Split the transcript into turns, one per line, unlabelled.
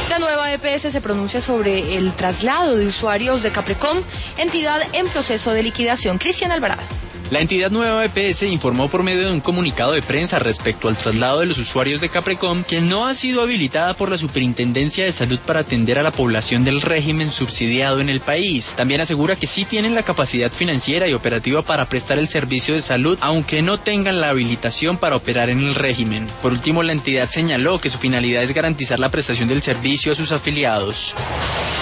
La nueva EPS se pronuncia sobre el traslado de usuarios de Caprecom, entidad en proceso de liquidación. Cristian Alvarado.
La entidad nueva EPS informó por medio de un comunicado de prensa respecto al traslado de los usuarios de Caprecom que no ha sido habilitada por la Superintendencia de Salud para atender a la población del régimen subsidiado en el país. También asegura que sí tienen la capacidad financiera y operativa para prestar el servicio de salud, aunque no tengan la habilitación para operar en el régimen. Por último, la entidad señaló que su finalidad es garantizar la prestación del servicio a sus afiliados.